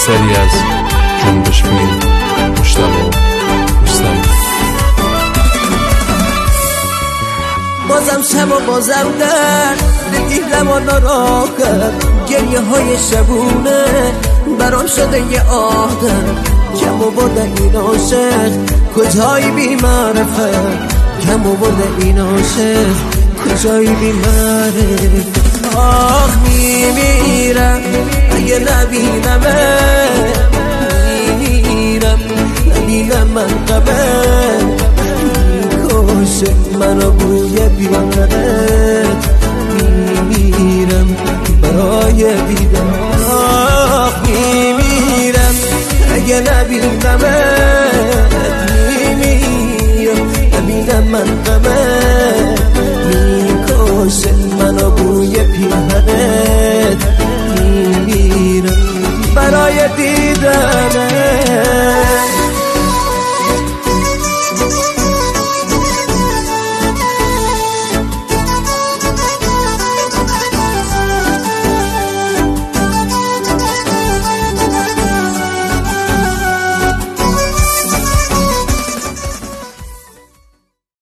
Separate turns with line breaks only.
سری از جنبش فیلم مشتبه رستمی.
بازم شب و بازم دیدم و ناراحت گریه های شبونه برام شده یه عادت کم و برده این عاشق کجایی بی معرفت کم و برده این عاشق کجایی بی معرفت آخ میمیرم اگه میمیرم نبینم من قبل میکشه منو بوی بیانت میمیرم برای دیدن آخ میمیرم اگه نبینمت میمیرم نبینم من قبل میکشه منو بوی پیرهنت میمیرم برای دیدنت